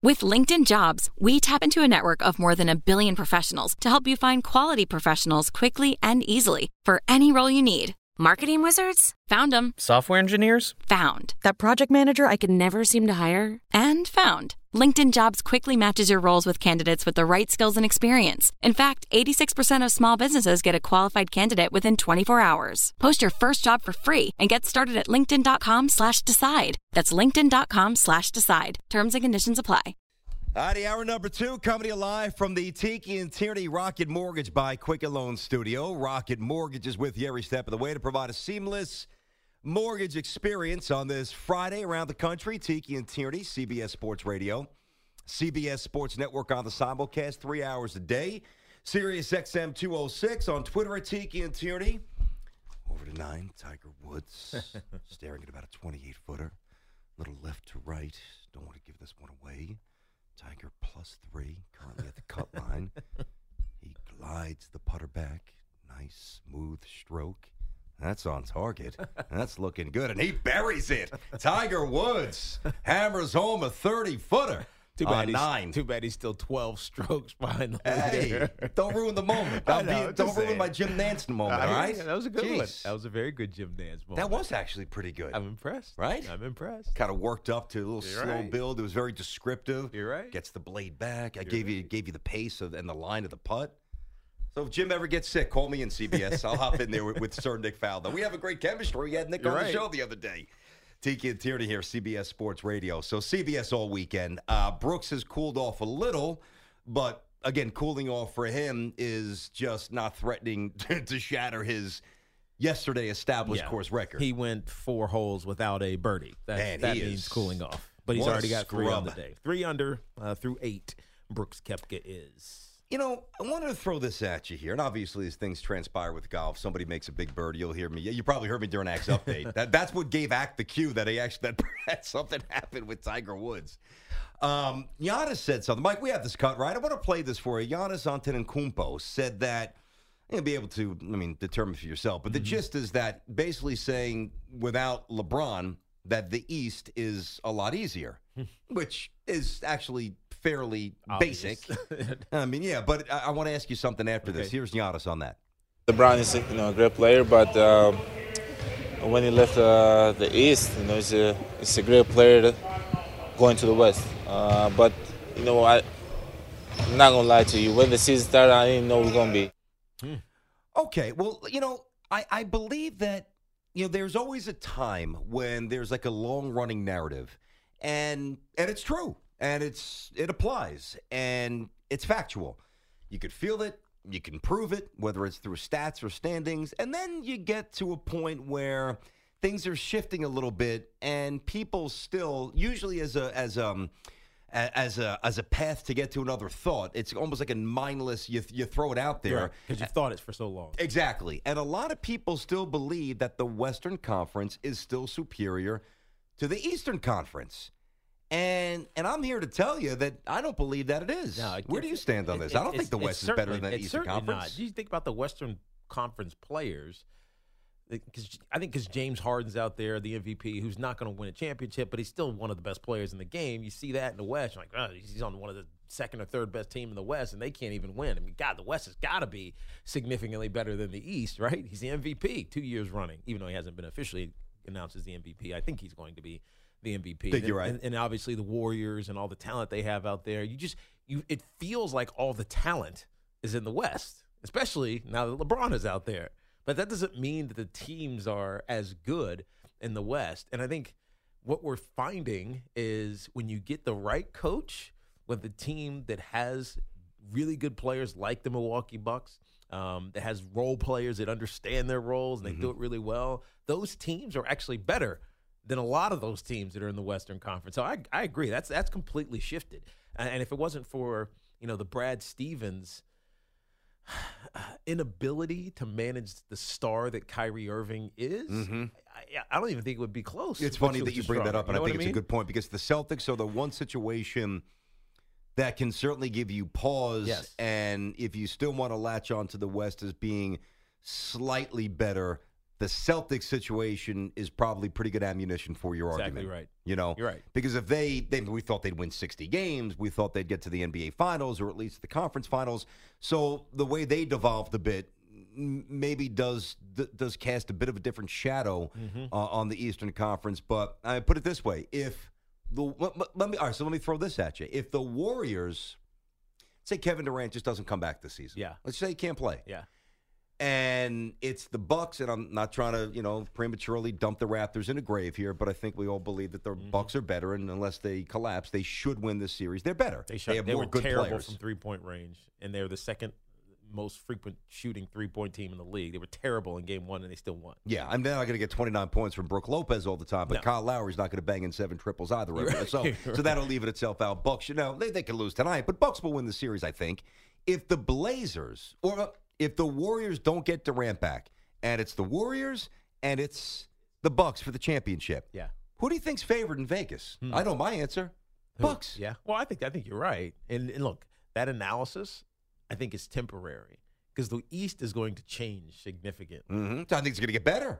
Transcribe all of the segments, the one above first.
With LinkedIn Jobs, we tap into a network of more than 1 billion professionals to help you find quality professionals quickly and easily for any role you need. Marketing wizards? Found them. Software engineers? Found. That project manager I could never seem to hire? And found. LinkedIn Jobs quickly matches your roles with candidates with the right skills and experience. In fact, 86% of small businesses get a qualified candidate within 24 hours. Post your first job for free and get started at linkedin.com/decide. That's linkedin.com/decide. Terms and conditions apply. All righty, hour number 2, coming to you live from the Tiki and Tierney Rocket Mortgage by Quicken Loans studio. Rocket Mortgage is with you every step of the way to provide a seamless mortgage experience on this Friday around the country. Tiki and Tierney, CBS Sports Radio, CBS Sports Network on the simulcast 3 hours a day. Sirius XM 206 on Twitter at Tiki and Tierney. Over to 9, Tiger Woods staring at about a 28-footer. Little left to right. Don't want to give this one away. Tiger +3, currently at the cut line. He glides the putter back. Nice, smooth stroke. That's on target. That's looking good. And he buries it. Tiger Woods hammers home a 30-footer. Too bad he's still 12 strokes behind the leader. Hey, don't ruin the moment. Don't ruin my Jim Nance moment, all right? That was a good one. That was a very good Jim Nance moment. That was actually pretty good. I'm impressed. Right? I'm impressed. Kind of worked up to a little slow build. It was very descriptive. You're right. Gets the blade back. I gave you the pace and the line of the putt. So if Jim ever gets sick, call me in CBS. I'll hop in there with Sir Nick Faldo. We have a great chemistry. We had Nick on the show the other day. Tiki and Tierney here, CBS Sports Radio. So CBS all weekend. Brooks has cooled off a little, but again, cooling off for him is just not threatening to shatter his yesterday established course record. He went 4 holes without a birdie. That means cooling off. But he's already got 3 on the day. 3 under through 8, Brooks Koepka is. You know, I wanted to throw this at you here, and obviously as things transpire with golf, somebody makes a big birdie, you'll hear me. You probably heard me during Ack's update. That's what gave Ack the cue that that something happened with Tiger Woods. Giannis said something. Mike, we have this cut, right? I want to play this for you. Giannis Antetokounmpo said that, you'll be able to, determine for yourself, but the gist is that basically saying without LeBron that the East is a lot easier, which is actually fairly basic. But I want to ask you something after this. Here's Giannis on that. LeBron is a great player, but when he left the East, it's a great player going to the West. But I'm not gonna lie to you. When the season started, I didn't know it was gonna be. Okay, well, I believe that there's always a time when there's like a long-running narrative, and it's true. And it applies, and it's factual. You could feel it, you can prove it, whether it's through stats or standings, and then you get to a point where things are shifting a little bit, and people still, usually as a path to get to another thought, it's almost like a mindless. You throw it out there because you've thought it for so long. Exactly, and a lot of people still believe that the Western Conference is still superior to the Eastern Conference. And I'm here to tell you that I don't believe that it is. No, where do you stand on this? I don't think the West is better than the Eastern Conference. Not. You think about the Western Conference players, because James Harden's out there, the MVP, who's not going to win a championship, but he's still one of the best players in the game. You see that in the West, you're like, he's on one of the second or third best team in the West, and they can't even win. God, the West has got to be significantly better than the East, right? He's the MVP 2 years running, even though he hasn't been officially announced as the MVP. I think he's going to be the MVP. I think you're right. And obviously the Warriors and all the talent they have out there. It feels like all the talent is in the West, especially now that LeBron is out there. But that doesn't mean that the teams are as good in the West. And I think what we're finding is when you get the right coach with a team that has really good players like the Milwaukee Bucks, that has role players that understand their roles and they do it really well, those teams are actually better than a lot of those teams that are in the Western Conference. So I agree. That's completely shifted. And if it wasn't for, the Brad Stevens inability to manage the star that Kyrie Irving is, I don't even think it would be close. It's funny that you bring that up, and I think it's a good point because the Celtics are the one situation that can certainly give you pause. Yes. And if you still want to latch on to the West as being slightly better, the Celtics situation is probably pretty good ammunition for your Exactly argument. right. You know, You're right. Because if we thought they'd win 60 games, we thought they'd get to the NBA Finals or at least the conference finals. So the way they devolved a bit maybe does cast a bit of a different shadow on the Eastern Conference. But I put it this way: let me throw this at you. If the Warriors, say Kevin Durant just doesn't come back this season, let's say he can't play, and it's the Bucks, and I'm not trying to prematurely dump the Raptors in a grave here, but I think we all believe that the Bucks are better, and unless they collapse, they should win this series. They're better. They have more were good terrible players from 3-point range, and they're the second most frequent shooting 3-point team in the league. They were terrible in game 1, and they still won. Yeah, I'm not going to get 29 points from Brook Lopez all the time, but Kyle Lowry's not going to bang in 7 triples either. Right. So that'll leave it itself out. Bucks, they could lose tonight, but Bucks will win the series, I think. If the Blazers, or if the Warriors don't get Durant back, and it's the Warriors and it's the Bucks for the championship, who do you think's favored in Vegas? I know my answer. Bucks. Yeah. Well, I think you're right. And look, that analysis, I think it's temporary because the East is going to change significantly. So I think it's going to get better.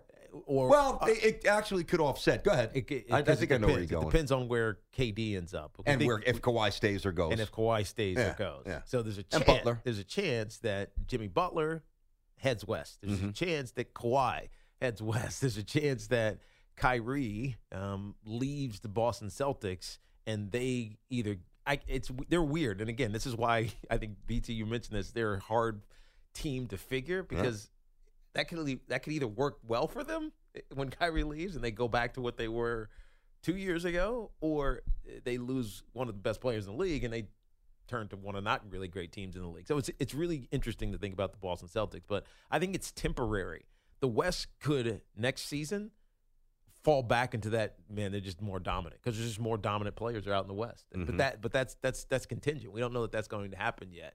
It actually could offset. Go ahead. I think I know where you're going. It depends on where KD ends up. And if Kawhi stays or goes. And if Kawhi stays or goes. Yeah. So there's a chance that Jimmy Butler heads west. There's a chance that Kawhi heads west. There's a chance that Kyrie leaves the Boston Celtics and they either – they're weird, and again, this is why I think BT, you mentioned this. They're a hard team to figure because that could either work well for them when Kyrie leaves and they go back to what they were 2 years ago, or they lose one of the best players in the league and they turn to one of not really great teams in the league. So it's really interesting to think about the Boston Celtics, but I think it's temporary. The West could next season fall back into that, man, they're just more dominant because there's just more dominant players are out in the West. But that's contingent. We don't know that that's going to happen yet.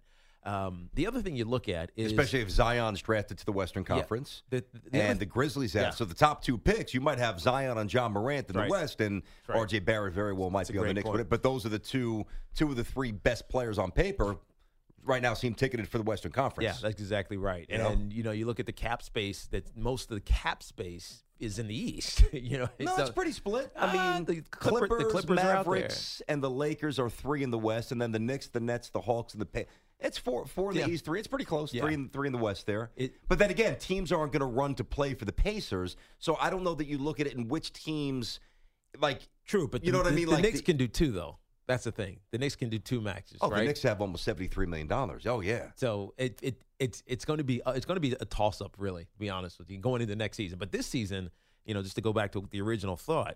The other thing you look at is, especially if Zion's drafted to the Western Conference, the Grizzlies have. So the top 2 picks, you might have Zion on John Morant in the West, and R.J. Barrett very well might be on the Knicks with it. But those are the two of the 3 best players on paper right now seem ticketed for the Western Conference. Yeah, that's exactly right. You look at the cap space, that most of the cap space is in the East. It's pretty split. I mean, the Clippers Mavericks, and the Lakers are 3 in the West, and then the Knicks, the Nets, the Hawks, and the it's 4 in the East, 3. It's pretty close. 3 in the West there. But then again, teams aren't going to run to play for the Pacers, so I don't know that you look at it in which teams True, but you know what I mean. The Knicks can do 2 though. That's the thing. The Knicks can do 2 maxes. Oh, right? The Knicks have almost $73 million. Oh yeah. So it's going to be a toss up, really. To be honest with you, going into next season. But this season, just to go back to the original thought,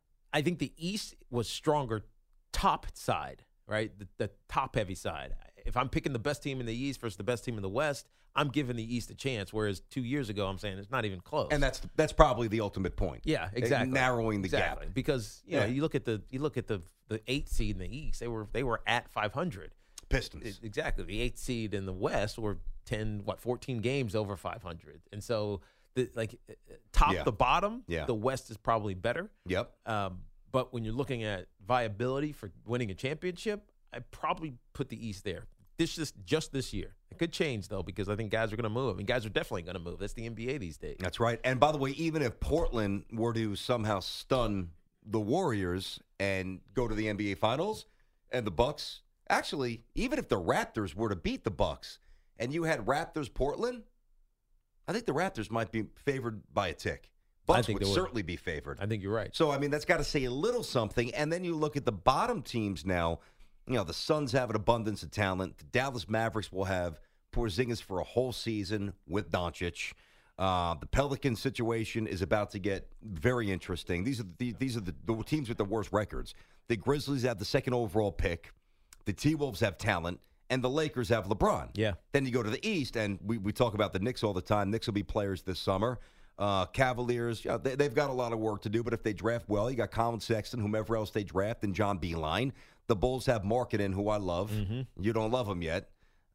I think the East was stronger top side, right? The top heavy side. If I'm picking the best team in the East versus the best team in the West, I'm giving the East a chance. Whereas 2 years ago, I'm saying it's not even close. And that's probably the ultimate point. Yeah, exactly. Narrowing the gap because you look at the 8th seed in the East, they were at 500. Pistons. Exactly. The 8th seed in the West were 14 games over 500. And so top to bottom, the West is probably better. Yep. But when you're looking at viability for winning a championship, I'd probably put the East there. Just this year. It could change, though, because I think guys are going to move. I mean, guys are definitely going to move. That's the NBA these days. That's right. And by the way, even if Portland were to somehow stun the Warriors and go to the NBA Finals, and the Bucks, actually, even if the Raptors were to beat the Bucks, and you had Raptors-Portland, I think the Raptors might be favored by a tick. Bucks would certainly be favored. I think you're right. So, I mean, that's got to say a little something. And then you look at the bottom teams now. The Suns have an abundance of talent. The Dallas Mavericks will have Porzingis for a whole season with Doncic. The Pelicans situation is about to get very interesting. These are the teams with the worst records. The Grizzlies have the 2nd overall pick. The T-Wolves have talent. And the Lakers have LeBron. Yeah. Then you go to the East, and we talk about the Knicks all the time. Knicks will be players this summer. Cavaliers, they've got a lot of work to do, but if they draft well, you got Colin Sexton, whomever else they draft, and John Beilein. The Bulls have Markkanen, who I love. You don't love him yet.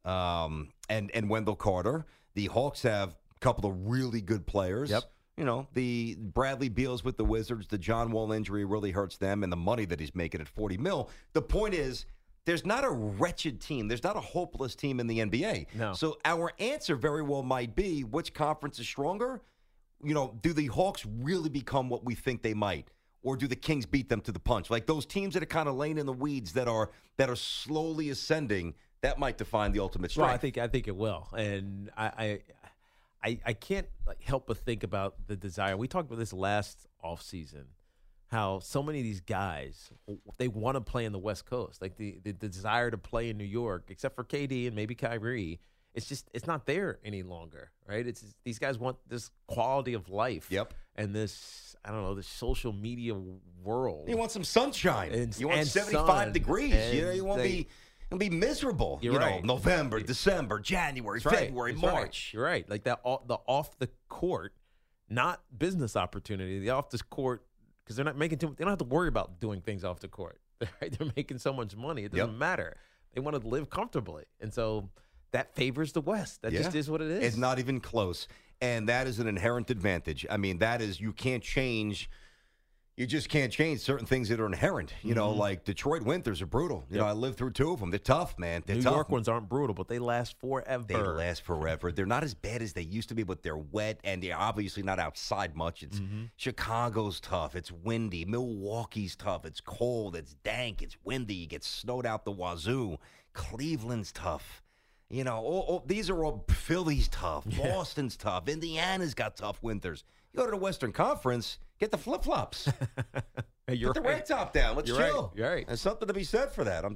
And Wendell Carter. The Hawks have a couple of really good players. Yep. The Bradley Beals with the Wizards, the John Wall injury really hurts them, and the money that he's making at $40 million. The point is, there's not a wretched team. There's not a hopeless team in the NBA. No. So our answer very well might be, which conference is stronger? do the Hawks really become what we think they might? Or do the Kings beat them to the punch? Like those teams that are kind of laying in the weeds that are slowly ascending, that might define the ultimate strength. Well, I think it will. And I can't help but think about the desire. We talked about this last offseason, how so many of these guys, they want to play in the West Coast. Like the desire to play in New York, except for KD and maybe Kyrie, it's not there any longer, right? These guys want this quality of life. Yep. And this, I don't know, this social media world. You want some sunshine. You want 75 sun, degrees. You won't be miserable. You're right. November, December, January, February, March. You're right. Like that, the off the court, not business opportunity. The off the court, because they're not making too. They don't have to worry about doing things off the court. Right? They're making so much money. It doesn't matter. They want to live comfortably, and so that favors the West. That just is what it is. It's not even close, and that is an inherent advantage. I mean, that is you can't change. You just can't change certain things that are inherent. Like Detroit winters are brutal. I lived through 2 of them. They're tough, man. They're tough. New York ones aren't brutal, but they last forever. They last forever. They're not as bad as they used to be, but they're wet, and they're obviously not outside much. It's Chicago's tough. It's windy. Milwaukee's tough. It's cold. It's dank. It's windy. You get snowed out the wazoo. Cleveland's tough. These are all Philly's tough. Boston's tough. Indiana's got tough winters. You go to the Western Conference, get the flip-flops. Hey, Put the rag top down. Let's chill. Right. You're right. There's something to be said for that.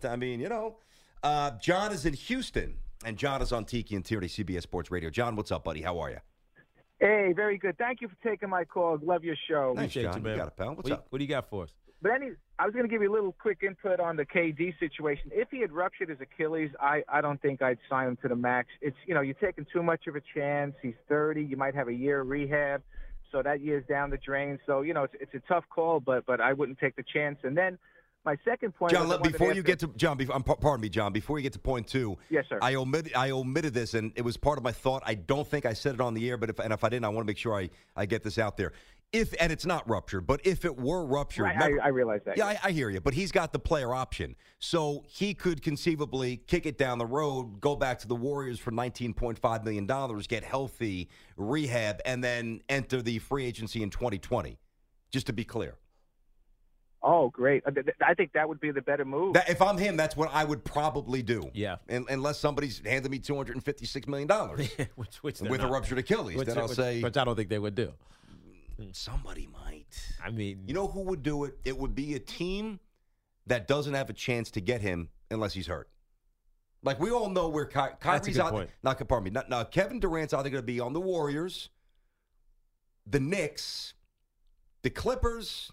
John is in Houston, and John is on Tiki and Tierney, CBS Sports Radio. John, what's up, buddy? How are you? Hey, very good. Thank you for taking my call. Love your show. Thanks, John. You got it, pal. What's up? What do you got for us? But I was going to give you a little quick input on the KD situation. If he had ruptured his Achilles, I don't think I'd sign him to the max. It's you're taking too much of a chance. He's 30. You might have a year of rehab, so that year's down the drain. So it's a tough call, but I wouldn't take the chance. And then my second point, John, before you get to John, pardon me, John. Before you get to point 2, yes, sir. I omitted this, and it was part of my thought. I don't think I said it on the air, but if I didn't, I want to make sure I get this out there. And it's not ruptured, but if it were ruptured, right, I realize that. Yeah, I hear you, but he's got the player option, so he could conceivably kick it down the road, go back to the Warriors for $19.5 million, get healthy, rehab, and then enter the free agency in 2020. Just to be clear. Oh, great! I think that would be the better move. If I'm him, that's what I would probably do. Yeah, unless somebody's handed me $256 million, which with a ruptured Achilles, then I'll say, which I don't think they would do. Somebody might. I mean, you know who would do it? It would be a team that doesn't have a chance to get him unless he's hurt. Like we all know where Kyrie's out. Now Kevin Durant's either going to be on the Warriors, the Knicks, the Clippers.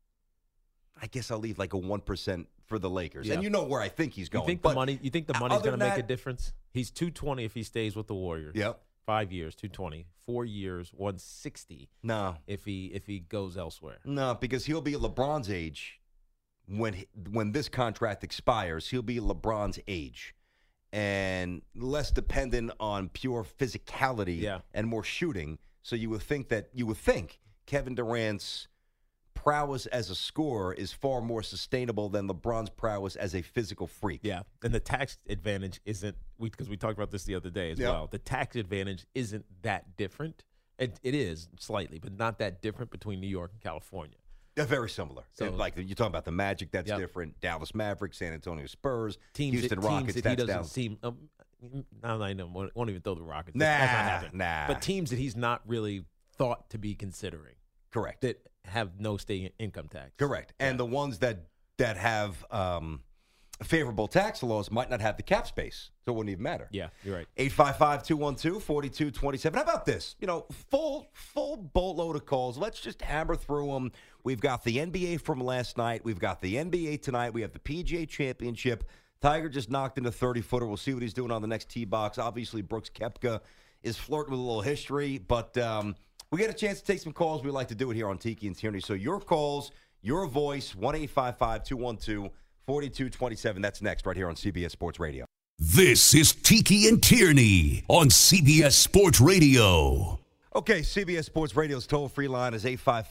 I guess I'll leave like a 1% for the Lakers, and you know where I think he's going. You think the money's going to make a difference? He's $220 if he stays with the Warriors. Yep. 5 years, $220. 4 years, $160. No, if he goes elsewhere. No, because he'll be at LeBron's age when this contract expires. He'll be LeBron's age, and less dependent on pure physicality and more shooting. So you would think Kevin Durant's prowess as a scorer is far more sustainable than LeBron's prowess as a physical freak. Yeah, and the tax advantage isn't, because we talked about this the other day as well. The tax advantage isn't that different. It is slightly, but not that different between New York and California. They're very similar. So, like you're talking about the Magic, that's different. Dallas Mavericks, San Antonio Spurs, Houston Rockets. That he doesn't seem. I won't even throw the Rockets. That's not happening. But teams that he's not really thought to be considering. Correct. That have no state income tax. Correct. And the ones that have favorable tax laws might not have the cap space, so it wouldn't even matter. Yeah, you're right. 855-212-4227. How about this? Full boatload of calls. Let's just hammer through them. We've got the NBA from last night. We've got the NBA tonight. We have the PGA Championship. Tiger just knocked in a 30-footer. We'll see what he's doing on the next tee box. Obviously, Brooks Koepka is flirting with a little history, but we get a chance to take some calls. We like to do it here on Tiki and Tierney. So your calls, your voice, 1-855-212-4227. That's next right here on CBS Sports Radio. This is Tiki and Tierney on CBS Sports Radio. Okay, CBS Sports Radio's toll-free line is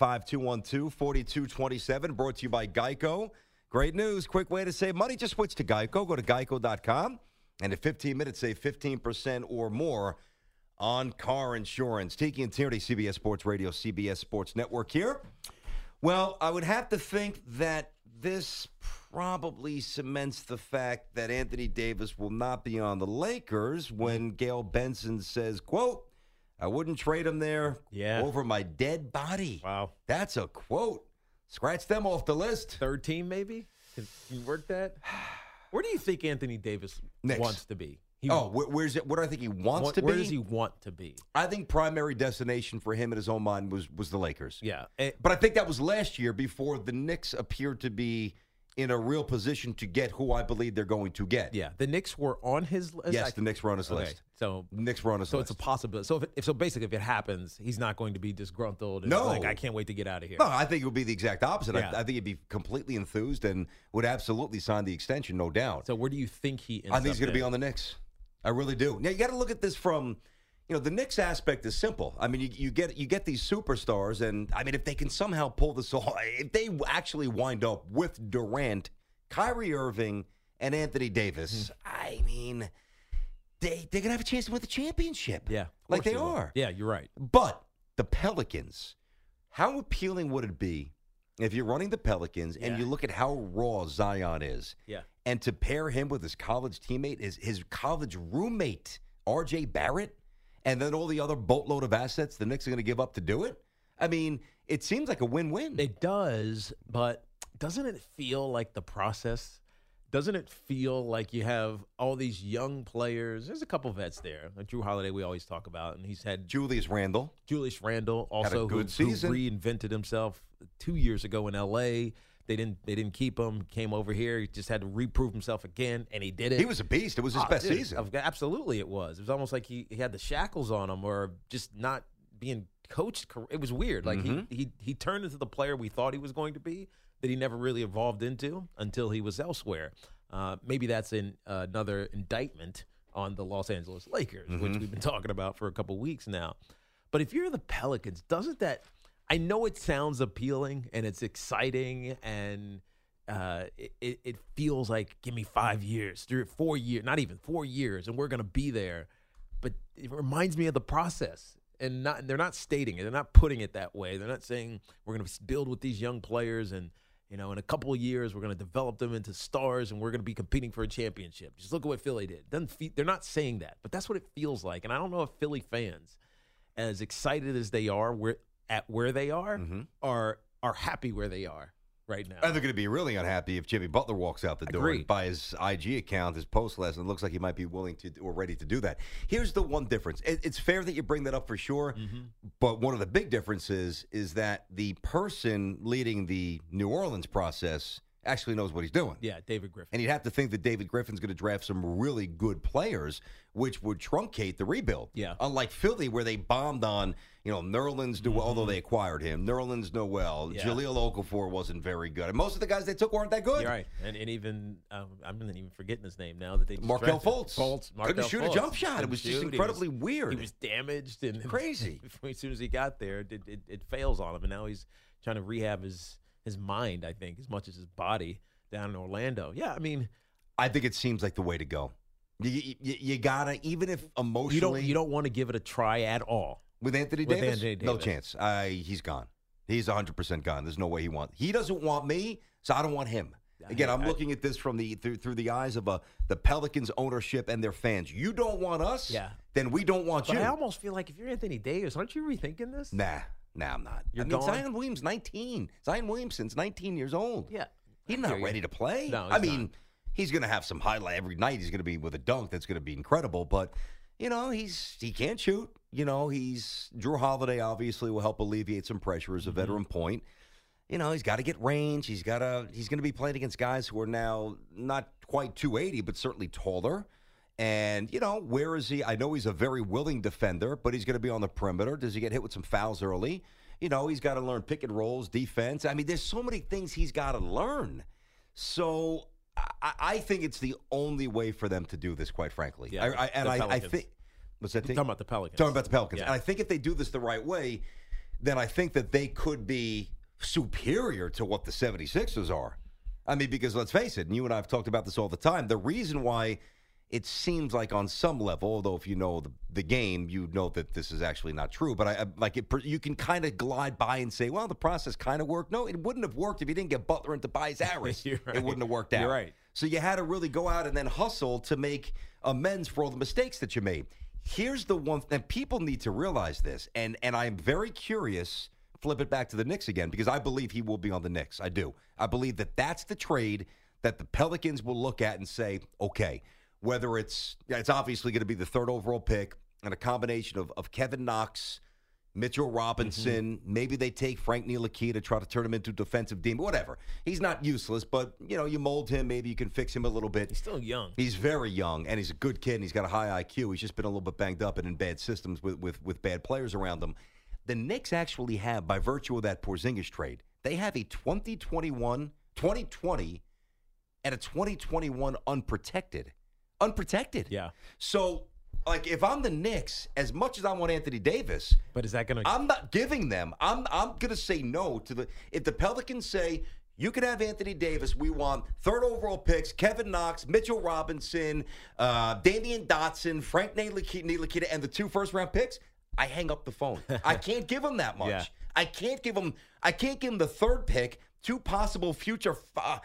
855-212-4227, brought to you by Geico. Great news, quick way to save money. Just switch to Geico. Go to geico.com, and in 15 minutes, save 15% or more on car insurance. Tiki and Tierney, CBS Sports Radio, CBS Sports Network here. Well, I would have to think that this probably cements the fact that Anthony Davis will not be on the Lakers when Gail Benson says, quote, I wouldn't trade him there over my dead body. Wow. That's a quote. Scratch them off the list. Third team, maybe? Can you work that? Where do you think Anthony Davis wants to be? Where's it? What do I think he wants to be? Where does he want to be? I think primary destination for him in his own mind was the Lakers. Yeah. But I think that was last year before the Knicks appeared to be in a real position to get who I believe they're going to get. Yeah. The Knicks were on his list? Yes, the Knicks were on his list. So the Knicks were on his list. list. So it's a possibility. So basically, if it happens, he's not going to be disgruntled and I can't wait to get out of here. No, I think it would be the exact opposite. Yeah. I think he'd be completely enthused and would absolutely sign the extension, no doubt. So where do you think he ends I think he's going to in? be on the Knicks. I really do. Now, you got to look at this from, the Knicks aspect is simple. I mean, you get these superstars, and, I mean, if they can somehow pull this off, if they actually wind up with Durant, Kyrie Irving, and Anthony Davis, I mean, they're going to have a chance to win the championship. Yeah. Like they are. Yeah, you're right. But the Pelicans, how appealing would it be if you're running the Pelicans and you look at how raw Zion is? Yeah. And to pair him with his college teammate, his college roommate, R.J. Barrett, and then all the other boatload of assets the Knicks are going to give up to do it? I mean, it seems like a win-win. It does, but doesn't it feel like the process? Doesn't it feel like you have all these young players? There's a couple vets there. Drew Holiday we always talk about, and he's had Julius Randle also who reinvented himself 2 years ago in L.A., They didn't keep him, came over here. He just had to reprove himself again, and he did it. He was a beast. It was his best season. Absolutely it was. It was almost like he had the shackles on him or just not being coached. It was weird. Like he turned into the player we thought he was going to be that he never really evolved into until he was elsewhere. Maybe that's another indictment on the Los Angeles Lakers, which we've been talking about for a couple weeks now. But if you're the Pelicans, doesn't that – I know it sounds appealing and it's exciting and it feels like, give me 5 years, 3 or 4 years, not even 4 years, and we're going to be there. But it reminds me of the process. And they're not stating it. They're not putting it that way. They're not saying we're going to build with these young players and, in a couple of years we're going to develop them into stars and we're going to be competing for a championship. Just look at what Philly did. They're not saying that, but that's what it feels like. And I don't know if Philly fans, as excited as they are where they are happy where they are right now. And they're going to be really unhappy if Jimmy Butler walks out the door. Agreed. And by his IG account, his post last, and it looks like he might be willing to or ready to do that. Here's the one difference. It's fair that you bring that up for sure, but one of the big differences is that the person leading the New Orleans process actually knows what he's doing. Yeah, David Griffin. And you'd have to think that David Griffin's going to draft some really good players, which would truncate the rebuild. Yeah. Unlike Philly, where they bombed on, Nerlens, although they acquired him, Nerlens Noel, Jahlil Okafor wasn't very good. And most of the guys they took weren't that good. You're right. And even, I'm even forgetting his name now that they just Markelle drafted. Fultz. Couldn't shoot a jump shot. It was just incredibly weird. He was damaged and crazy. As soon as he got there, it fails on him. And now he's trying to rehab his mind, I think, as much as his body down in Orlando. Yeah, I mean, I think it seems like the way to go. You gotta, even if emotionally, you don't want to give it a try at all with Anthony Davis. No chance. He's gone. He's 100% gone. There's no way he wants. He doesn't want me, so I don't want him. Again, I'm looking at this from through the eyes of the Pelicans ownership and their fans. You don't want us, then we don't want you. I almost feel like if you're Anthony Davis, aren't you rethinking this? Nah, I'm not. Zion Williamson's 19. Zion Williamson's 19 years old. Yeah. He's not ready to play. No, I mean, he's going to have some highlight every night. He's going to be with a dunk that's going to be incredible. But, he can't shoot. He's Drew Holiday obviously will help alleviate some pressure as a veteran point. He's got to get range. He's going to be playing against guys who are now not quite 280, but certainly taller. And, where is he? I know he's a very willing defender, but he's going to be on the perimeter. Does he get hit with some fouls early? He's got to learn pick and rolls, defense. I mean, there's so many things he's got to learn. So I think it's the only way for them to do this, quite frankly. Yeah, I think – what's that thing? Talking about the Pelicans. Talking about the Pelicans. Yeah. And I think if they do this the right way, then I think that they could be superior to what the 76ers are. I mean, because let's face it, and you and I have talked about this all the time, the reason why it seems like on some level, although if you know the game, you know that this is actually not true. But you can kind of glide by and say, well, the process kind of worked. No, it wouldn't have worked if you didn't get Butler and Tobias Harris. Right. It wouldn't have worked out. You're right. So you had to really go out and then hustle to make amends for all the mistakes that you made. Here's the one thing people need to realize this, and I am very curious. Flip it back to the Knicks again, because I believe he will be on the Knicks. I do. I believe that that's the trade that the Pelicans will look at and say, okay, whether it's obviously going to be the 3rd overall pick and a combination of Kevin Knox, Mitchell Robinson, maybe they take Frank Ntilikina to try to turn him into a defensive demon, whatever. He's not useless, but, you mold him, maybe you can fix him a little bit. He's still young. He's very young, and he's a good kid, and he's got a high IQ. He's just been a little bit banged up and in bad systems with bad players around him. The Knicks actually have, by virtue of that Porzingis trade, they have a 2020 and a 2021 unprotected. Unprotected. Yeah. So, if I'm the Knicks, as much as I want Anthony Davis, but is that going to? I'm not giving them. I'm going to say no to the. If the Pelicans say you can have Anthony Davis, we want 3rd overall picks, Kevin Knox, Mitchell Robinson, Damian Dotson, Frank Ntilikina, and the 2 first-round picks, I hang up the phone. I can't give them that much. Yeah. I can't give them the 3rd pick, 2 possible future,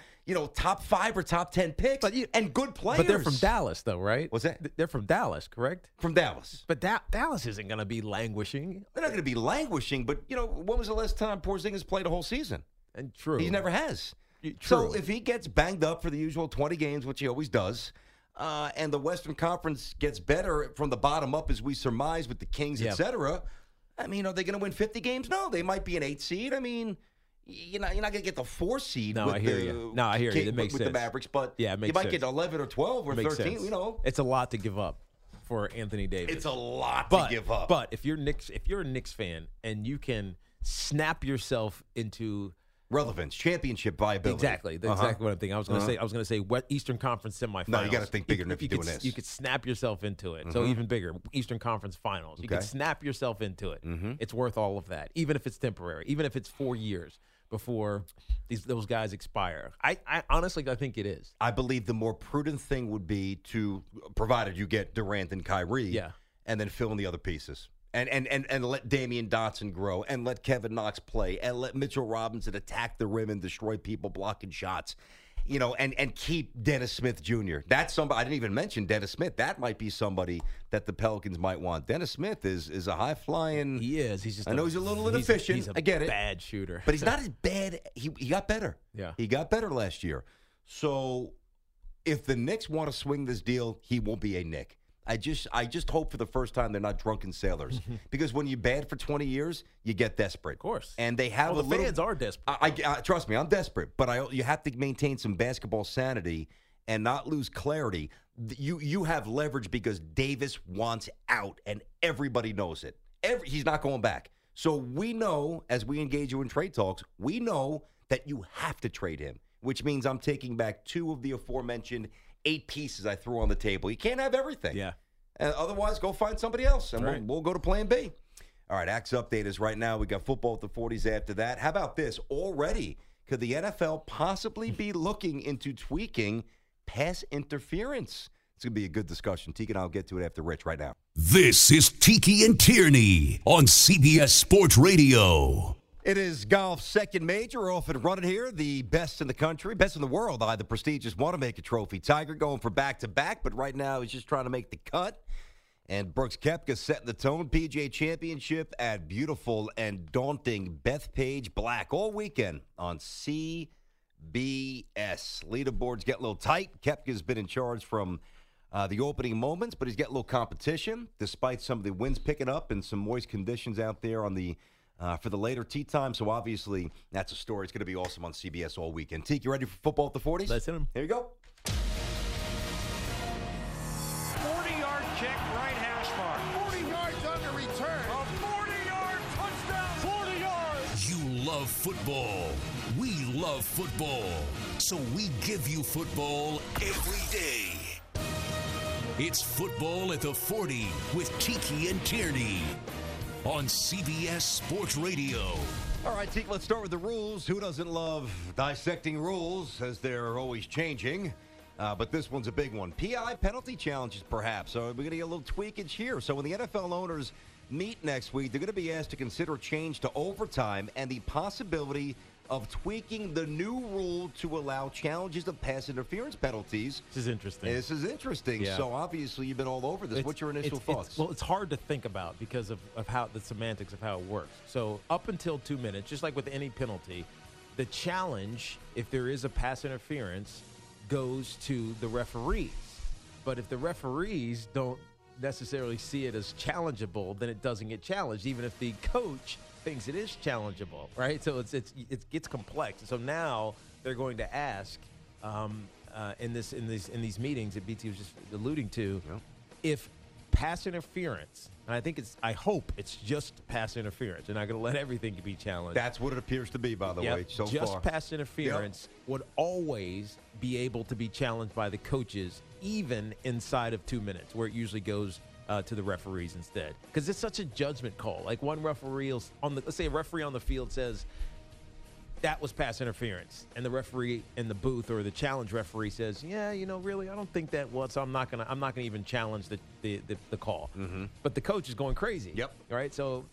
top 5 or top 10 picks, and good players. But they're from Dallas, though, right? What's that? They're from Dallas, correct? From Dallas. But Dallas isn't going to be languishing. They're not going to be languishing, but, when was the last time Porzingis played a whole season? And true. He never has. True. So if he gets banged up for the usual 20 games, which he always does, and the Western Conference gets better from the bottom up, as we surmise with the Kings, et cetera, are they going to win 50 games? No, they might be an 8 seed. You're not going to get the 4 seed. No, I hear you. No, I hear you. It makes sense. With the Mavericks, but it makes you might sense. get 11 or 12 or 13. Sense. It's It's a lot to give up for Anthony Davis. It's a lot to give up. But if you're a Knicks fan and you can snap yourself into relevance, championship viability. Exactly. That's exactly what I'm thinking. I was going to say what Eastern Conference semifinals. No, you got to think bigger than if you're doing this. You could snap yourself into it. So even bigger, Eastern Conference Finals. You could snap yourself into it. It's worth all of that, even if it's temporary, even if it's 4 years before those guys expire. I honestly, I think it is. I believe the more prudent thing would be to, provided you get Durant and Kyrie, and then fill in the other pieces. And let Damian Dotson grow, and let Kevin Knox play, and let Mitchell Robinson attack the rim and destroy people blocking shots, and keep Dennis Smith Jr. That's somebody I didn't even mention. Dennis Smith. That might be somebody that the Pelicans might want. Dennis Smith is a high flying. He is. He's just. I know he's a little inefficient. He's a I get it. Bad shooter, but he's not as bad. He got better. Yeah, he got better last year. So if the Knicks want to swing this deal, he won't be a Knick. I just hope for the first time they're not drunken sailors, because when you're bad for 20 years, you get desperate. Of course. And they have the fans are desperate. I trust me, I'm desperate, but you have to maintain some basketball sanity and not lose clarity. You have leverage because Davis wants out, and everybody knows it. He's not going back. So we know, as we engage you in trade talks, we know that you have to trade him, which means I'm taking back 2 of the aforementioned 8 pieces I threw on the table. You can't have everything. Yeah. Otherwise, go find somebody else, and we'll go to plan B. All right, Axe Update is right now. We got football at the 40s after that. How about this? Already, could the NFL possibly be looking into tweaking pass interference? It's going to be a good discussion. Tiki and I'll get to it after Rich right now. This is Tiki and Tierney on CBS Sports Radio. It is golf's second major. We're off and running here. The best in the country, best in the world. The prestigious Wanamaker Trophy. Tiger going for back-to-back, but right now he's just trying to make the cut. And Brooks Koepka setting the tone. PGA Championship at beautiful and daunting Bethpage Black all weekend on CBS. Leaderboards get a little tight. Koepka's been in charge from the opening moments, but he's getting a little competition despite some of the winds picking up and some moist conditions out there on the for the later tee time. So obviously that's a story. It's going to be awesome on CBS all weekend. Teak, you ready for football at the 40s? Let's hit him. Here you go. 40-yard kick, right hash mark. 40 yards on the return. A 40-yard touchdown. 40 yards. You love football. We love football. So we give you football every day. It's Football at the 40 with Tiki and Tierney on CBS Sports Radio. All right, Teak, let's start with the rules. Who doesn't love dissecting rules, as they're always changing? But this one's a big one. PI penalty challenges, perhaps. So we're going to get a little tweakage here. So when the NFL owners meet next week, they're going to be asked to consider change to overtime and the possibility of tweaking the new rule to allow challenges of pass interference penalties. This is interesting. Yeah. So obviously you've been all over this. What's your initial thoughts? Well, it's hard to think about because of how the semantics of how it works. So up until 2 minutes, just like with any penalty, the challenge, if there is a pass interference, goes to the referees. But if the referees don't necessarily see it as challengeable, then it doesn't get challenged, even if the coach thinks it is challengeable, right? So it gets complex. So now they're going to ask in these meetings that BT was just alluding to, if pass interference, and I hope it's just pass interference. They're not going to let everything be challenged. That's what it appears to be, by the way, so far. Just pass interference would always be able to be challenged by the coaches, even inside of 2 minutes, where it usually goes to the referees instead. Because it's such a judgment call. Like one referee, let's say a referee on the field says, that was pass interference. And the referee in the booth or the challenge referee says, yeah, really, I don't think that was. So I'm not gonna even challenge the call. Mm-hmm. But the coach is going crazy. Yep. Right. So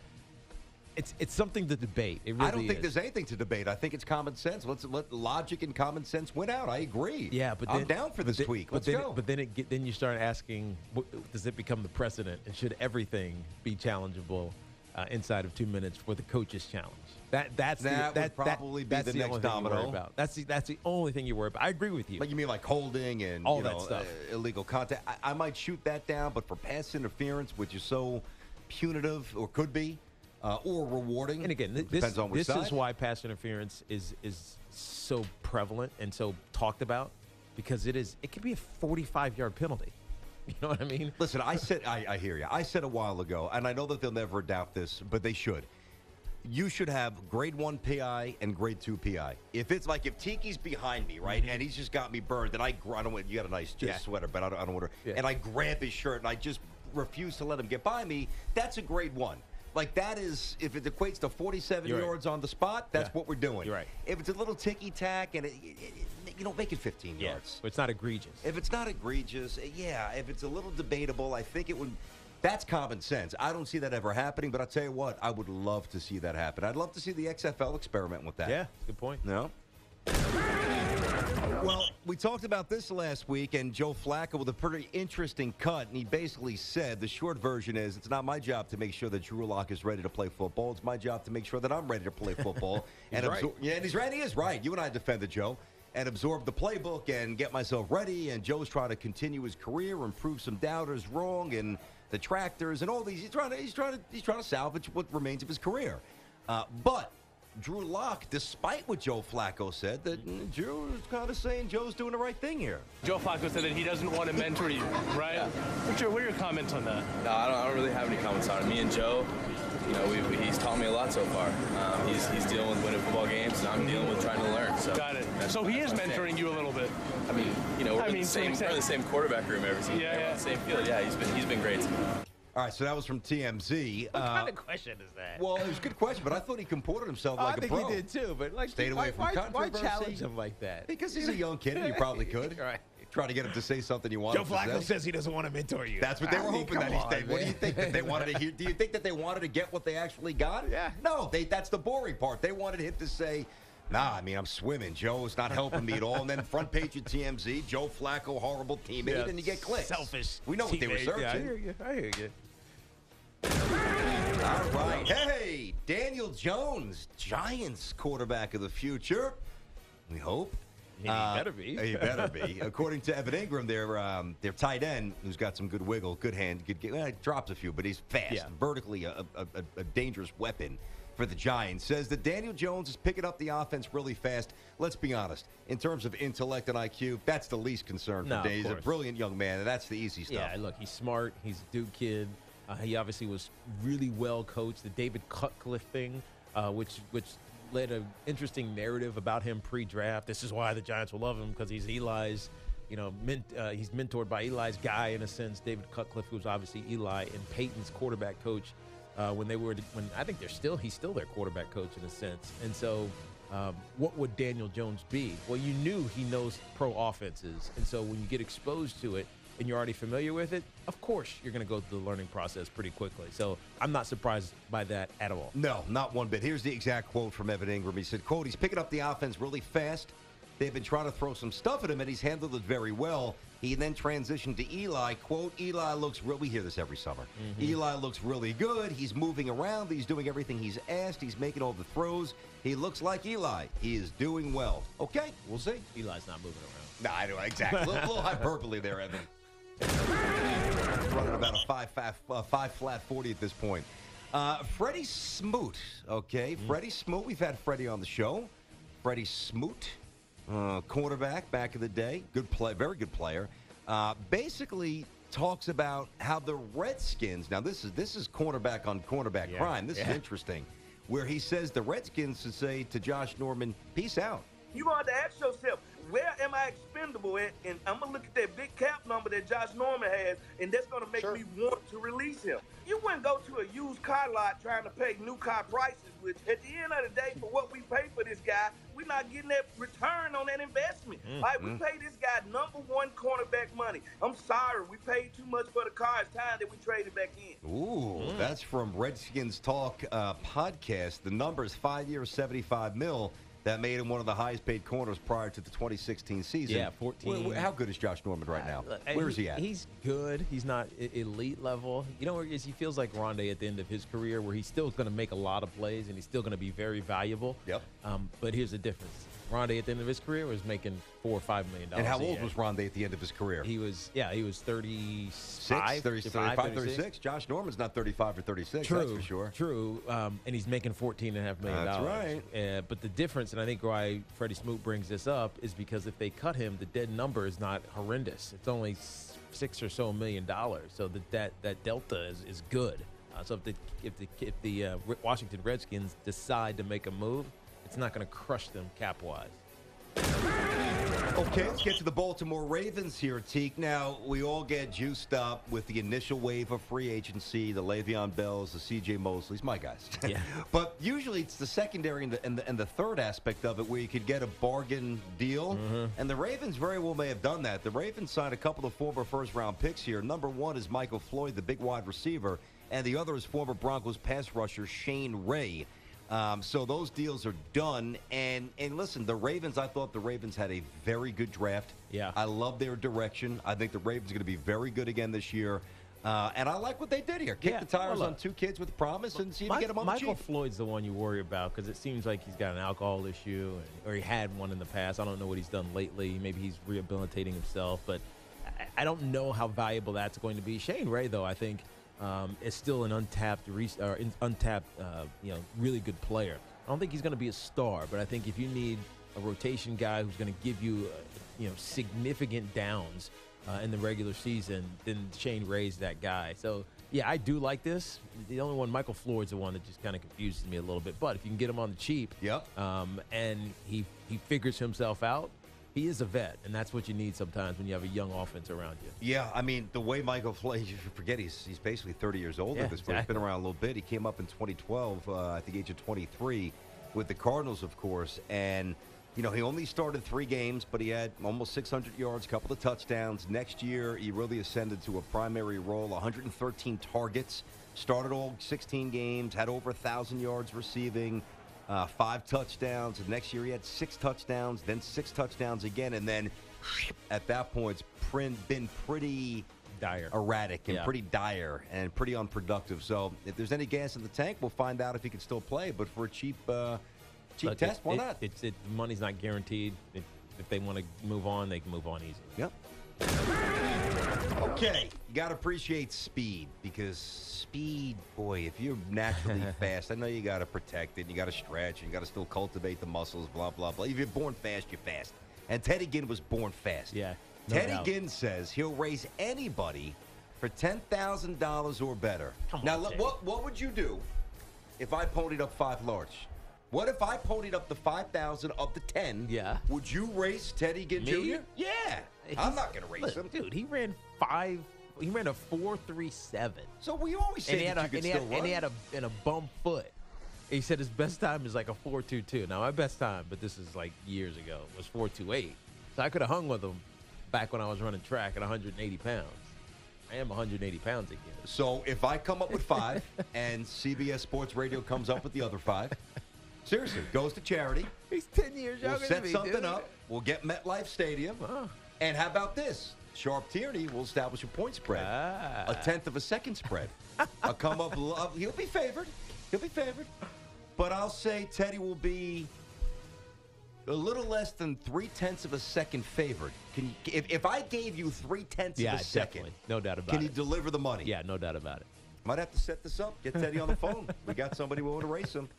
it's something to debate. It really I don't think is. there's anything to debate. I think it's common sense. Let's let logic and common sense win out. I agree. Yeah, but I'm down for this tweak. Let's go. But then you start asking, does it become the precedent? And should everything be challengeable inside of 2 minutes for the coach's challenge? That would probably be the next domino. That's the only thing you worry about. I agree with you. Like you mean like holding and all that stuff, illegal contact. I might shoot that down, but for pass interference, which is so punitive or could be, or rewarding. And again, depends on which side. This is why pass interference is so prevalent and so talked about, because it can be a 45-yard penalty. You know what I mean? Listen, I hear you. I said a while ago, and I know that they'll never adopt this, but they should. You should have grade 1 PI and grade 2 PI. If it's like if Tiki's behind me, right, and he's just got me burned, and I don't want, you got a nice sweater, but I don't want to, and I grab his shirt and I just refuse to let him get by me, that's a grade 1. Like that is, if it equates to 47 yards on the spot, that's what we're doing. You're right. If it's a little ticky-tack and make it 15 yards. But it's not egregious. If it's not egregious, if it's a little debatable, I think it would. That's common sense. I don't see that ever happening, but I'll tell you what, I would love to see that happen. I'd love to see the XFL experiment with that. Yeah, good point. No? Well, we talked about this last week, and Joe Flacco with a pretty interesting cut, and he basically said, the short version is, it's not my job to make sure that Drew Lock is ready to play football. It's my job to make sure that I'm ready to play football. And he's right. He is right. You and I defended Joe. And absorb the playbook and get myself ready. And Joe's trying to continue his career and prove some doubters wrong and the tractors and all these. He's trying to salvage what remains of his career. But Drew Lock, despite what Joe Flacco said, that Drew is kind of saying Joe's doing the right thing here. Joe Flacco said that he doesn't want to mentor you, right? Yeah. What are your comments on that? No, I don't really have any comments on it. Me and Joe, he's taught me a lot so far. He's dealing with winning football games, and I'm dealing with trying to learn. So got it. So he is mentoring you a little bit. I mean, we're in the same quarterback room every single day, on the same field. Yeah, he's been great to me. All right, so that was from TMZ. What kind of question is that? Well, it was a good question, but I thought he comported himself like a pro. I think he did too, but stayed away from controversy. Why challenge him like that? Because he's a young kid, and you probably could. Right. Try to get him to say something you want. Joe Flacco says he doesn't want to mentor you. That's what they were hoping that he stayed. What do you think that they wanted to hear? Do you think that they wanted to get what they actually got? Yeah. No, that's the boring part. They wanted him to say, nah, I'm swimming. Joe's not helping me at all. And then front page of TMZ, Joe Flacco, horrible teammate, and you get clicks. Selfish. We know what they were searching. Yeah, I hear you. All right. Hey, Daniel Jones, Giants quarterback of the future. We hope. He better be. He better be. According to Evan Ingram, their tight end, who's got some good wiggle, good hand, drops a few, but he's fast, vertically a dangerous weapon for the Giants, says that Daniel Jones is picking up the offense really fast. Let's be honest. In terms of intellect and IQ, that's the least concern for Daniel. He's a brilliant young man, and that's the easy stuff. Yeah, look, he's smart. He's a Duke kid. He obviously was really well coached. The David Cutcliffe thing, which led an interesting narrative about him pre-draft. This is why the Giants will love him, because he's Eli's, he's mentored by Eli's guy in a sense. David Cutcliffe, who's obviously Eli and Peyton's quarterback coach when I think he's still their quarterback coach in a sense. And so what would Daniel Jones be? Well, you knew he knows pro offenses, and so when you get exposed to it and you're already familiar with it, of course you're going to go through the learning process pretty quickly. So I'm not surprised by that at all. No, not one bit. Here's the exact quote from Evan Ingram. He said, quote, "He's picking up the offense really fast. They've been trying to throw some stuff at him, and he's handled it very well. He then transitioned to Eli. Quote, Eli looks real. We hear this every summer. Eli looks really good. He's moving around. He's doing everything he's asked. He's making all the throws. He looks like Eli. He is doing well. Okay, we'll see. Eli's not moving around. No, I know, exactly. A little hyperbole there, Evan. Running about a 5 flat 40 at this point. Freddie Smoot, okay? Freddie Smoot. We've had Freddie on the show. Freddie Smoot. Quarterback back in the day, good play, very good player. Basically talks about how the Redskins. Now this is cornerback on cornerback crime. This is interesting, where he says the Redskins should say to Josh Norman, "Peace out." You gonna have to ask yourself, where am I expendable at? And I'm gonna look at that big cap number that Josh Norman has, and that's gonna make me want to release him. You wouldn't go to a used car lot trying to pay new car prices, which at the end of the day, for what we pay for this guy, we're not getting that return on that investment. Right? We pay this guy #1 cornerback money. I'm sorry, we paid too much for the car. It's time that we trade it back in. Ooh, that's from Redskins Talk podcast. The number is 5 years, $75 million. That made him one of the highest-paid corners prior to the 2016 season. Yeah, 14. How good is Josh Norman right now? Where is he at? He's good. He's not elite level. You know where he is? He feels like Rondé at the end of his career, where he's still going to make a lot of plays and he's still going to be very valuable. Yep. But here's the difference. Rondé at the end of his career was making $4 or $5 million. And how old was Rondé at the end of his career? He was 35, 36. Josh Norman's not 35 or 36, that's for sure. True. And he's making $14.5 million. That's right. But the difference, and I think why Freddie Smoot brings this up, is because if they cut him, the dead number is not horrendous. It's only $6 or so million. So that delta is good. So if the Washington Redskins decide to make a move, it's not going to crush them cap-wise. Okay, let's get to the Baltimore Ravens here, Teak. Now, we all get juiced up with the initial wave of free agency, the Le'Veon Bells, the C.J. Mosleys, my guys. Yeah. But usually it's the secondary and the third aspect of it where you could get a bargain deal. And the Ravens very well may have done that. The Ravens signed a couple of former first-round picks here. Number one is Michael Floyd, the big wide receiver, and the other is former Broncos pass rusher Shane Ray. So those deals are done. And listen, I thought the Ravens had a very good draft. Yeah. I love their direction. I think the Ravens are going to be very good again this year. And I like what they did here. Kick the tires on two kids with promise and see if you get them on the cheap. Michael Floyd's the one you worry about because it seems like he's got an alcohol issue or he had one in the past. I don't know what he's done lately. Maybe he's rehabilitating himself. But I don't know how valuable that's going to be. Shane Ray, though, I think – is still an untapped, really good player. I don't think he's going to be a star, but I think if you need a rotation guy who's going to give you, significant downs in the regular season, then Shane Ray's that guy. So, yeah, I do like this. The only one, Michael Floyd's the one that just kind of confuses me a little bit. But if you can get him on the cheap, and he figures himself out, he is a vet, and that's what you need sometimes when you have a young offense around you. Yeah, I mean, the way Michael Floyd, you forget he's basically 30 years old at this point. He's been around a little bit. He came up in 2012 at the age of 23 with the Cardinals, of course. And, he only started 3 games, but he had almost 600 yards, a couple of touchdowns. Next year, he really ascended to a primary role, 113 targets, started all 16 games, had over 1,000 yards receiving. 5 touchdowns. And next year he had 6 touchdowns, then 6 touchdowns again. And then at that point, it's been pretty dire, erratic, and pretty dire and pretty unproductive. So if there's any gas in the tank, we'll find out if he can still play. But for a cheap test, why not? Money's not guaranteed. If they want to move on, they can move on easily. Yep. Okay, you got to appreciate speed because speed, boy, if you're naturally fast, I know you got to protect it, and you got to stretch, and you got to still cultivate the muscles, blah, blah, blah. If you're born fast, you're fast. And Teddy Ginn was born fast. Yeah. Teddy Ginn says he'll raise anybody for $10,000 or better. Now, what would you do if I ponied up 5 large? What if I ponied up the 5,000 up to 10? Yeah. Would you race Teddy Ginn Jr.? Yeah. I'm not going to race him. Dude, he ran a 4.37. So we always say that you can still run. And he had a bum foot. He said his best time is like a 4.22. Now, my best time, but this is like years ago, was 4.28. So I could have hung with him back when I was running track at 180 pounds. I am 180 pounds again. So if I come up with 5 and CBS Sports Radio comes up with the other 5, seriously, goes to charity. He's 10 years younger We'll than set me, something dude. up. We'll get MetLife Stadium. And how about this? Sharp Tierney will establish a point spread. A 1/10 of a second spread. I'll come up. He'll be favored. He'll be favored. But I'll say Teddy will be a little less than 3/10 of a second favored. Can you, if I gave you 3/10 of a second, definitely. No doubt about can it. you deliver the money? Yeah, no doubt about it. Might have to set this up. Get Teddy on the phone. We got somebody willing to race him.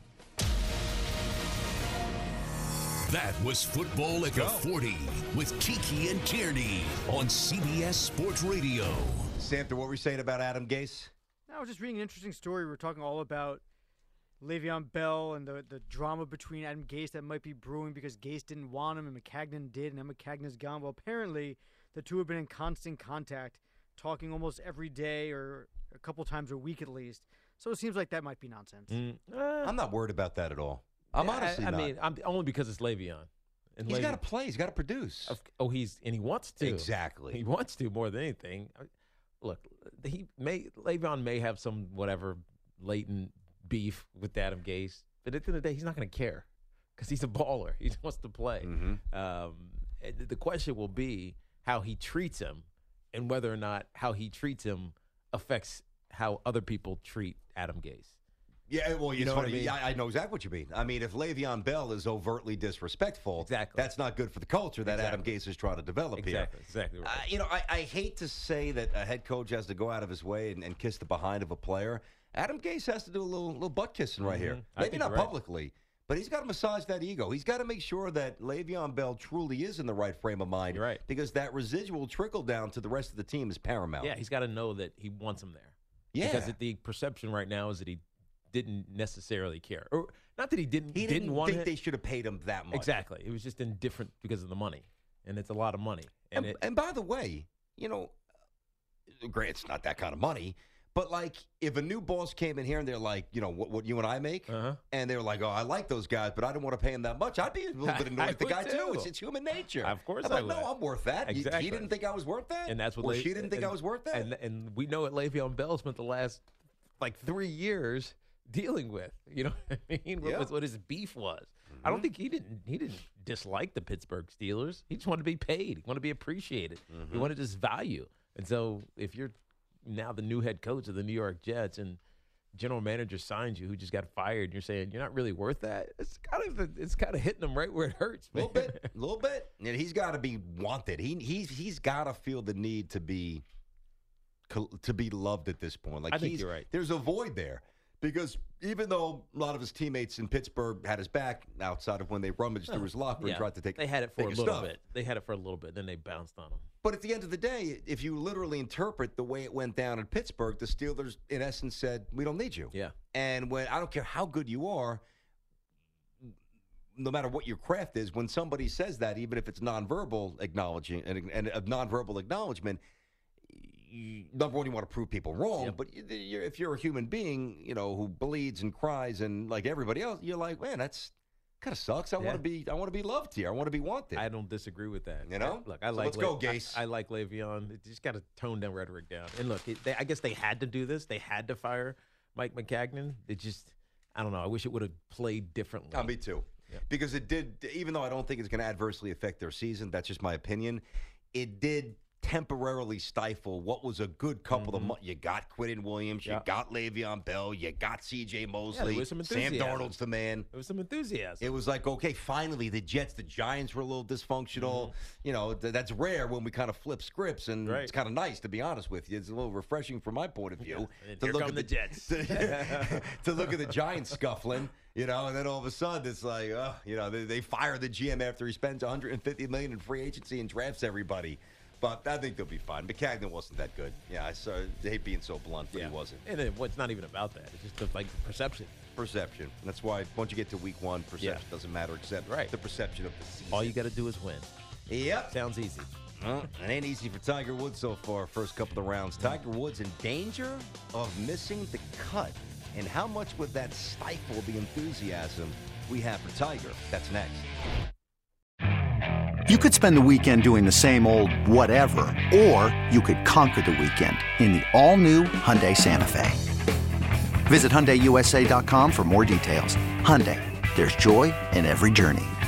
That was Football at the 40 with Tiki and Tierney on CBS Sports Radio. Samter, what were you saying about Adam Gase? I was just reading an interesting story. We were talking all about Le'Veon Bell and the drama between Adam Gase that might be brewing because Gase didn't want him and Maccagnan did, and then Maccagnan gone. Well, apparently the two have been in constant contact, talking almost every day or a couple times a week at least. So it seems like that might be nonsense. I'm not worried about that at all. I'm honestly not. I mean, I'm only because it's Le'Veon. And He's got to play. He's got to produce. And he wants to. Exactly. He wants to more than anything. Look, Le'Veon may have some whatever latent beef with Adam Gase, but at the end of the day, he's not going to care because he's a baller. He wants to play. The question will be how he treats him and whether or not how he treats him affects how other people treat Adam Gase. Yeah, well, you know what I mean? mean? I know exactly what you mean. I mean, if Le'Veon Bell is overtly disrespectful, that's not good for the culture that Adam Gase is trying to develop here. Exactly right. I hate to say that a head coach has to go out of his way and kiss the behind of a player. Adam Gase has to do a little butt kissing right here. Maybe not publicly, but he's got to massage that ego. He's got to make sure that Le'Veon Bell truly is in the right frame of mind. You're right. Because that residual trickle down to the rest of the team is paramount. Yeah, he's got to know that he wants him there. Yeah. Because the perception right now is that he didn't necessarily care. Or not that he didn't want think it. they should have paid him that much. Exactly. It was just indifferent because of the money. And it's a lot of money. And by the way, granted, it's not that kind of money, but like if a new boss came in here and they're like, what you and I make, and they were like, oh, I like those guys, but I don't want to pay him that much, I'd be a little bit annoyed with the guy too. It's human nature. Of course I'm I like, would. no, I'm worth that. Exactly. He didn't think I was worth that? And that's what or she didn't think I was worth that? And we know what Le'Veon Bell spent the last 3 years dealing with. You know what I mean? What his beef was. I don't think he didn't dislike the Pittsburgh Steelers. He just wanted to be paid. He wanted to be appreciated. He wanted his value. And so if you're now the new head coach of the New York Jets and general manager signs you who just got fired, and you're saying you're not really worth that, it's kind of hitting him right where it hurts. A little bit. And he's got to be wanted. He's got to feel the need to be loved at this point. Like I think you're right. There's a void there. Because even though a lot of his teammates in Pittsburgh had his back outside of when they rummaged through his locker and tried to take they had it for a his little stuff. bit. They had it for a little bit, then they bounced on him. But at the end of the day, if you literally interpret the way it went down in Pittsburgh, the Steelers, in essence, said, we don't need you. Yeah. And when I don't care how good you are, no matter what your craft is, when somebody says that, even if it's nonverbal acknowledging and a nonverbal acknowledgement, number one, you want to prove people wrong, but if you're a human being, who bleeds and cries and like everybody else, you're like, man, that's kind of sucks. I want to be loved here. I want to be wanted. I don't disagree with that. Look, let's go, Gase. I like Le'Veon. It just got to tone down rhetoric down. And look, I guess they had to do this. They had to fire Mike Maccagnan. It just, I don't know. I wish it would have played differently. Me too. Yeah. Because it did. Even though I don't think it's going to adversely affect their season, that's just my opinion. It did temporarily stifle what was a good couple of months. You got Quinton Williams, you got Le'Veon Bell, you got C.J. Mosley, Sam Darnold's the man. There was some enthusiasm. It was like, okay, finally the Giants were a little dysfunctional. That's rare when we kind of flip scripts, and it's kind of nice, to be honest with you. It's a little refreshing from my point of view. To look at the Jets. To look at the Giants scuffling. And then all of a sudden it's like, they fire the GM after he spends $150 million in free agency and drafts everybody. But I think they'll be fine. Maccagnan wasn't that good. Yeah, I hate being so blunt, but he wasn't. And it's not even about that. It's just perception. Perception. That's why once you get to week one, perception doesn't matter except the perception of the season. All you got to do is win. Yep. Sounds easy. Well, it ain't easy for Tiger Woods so far, first couple of rounds. Tiger Woods in danger of missing the cut And how much would that stifle the enthusiasm we have for Tiger? That's next. You could spend the weekend doing the same old whatever, or you could conquer the weekend in the all-new Hyundai Santa Fe. Visit HyundaiUSA.com for more details. Hyundai, there's joy in every journey.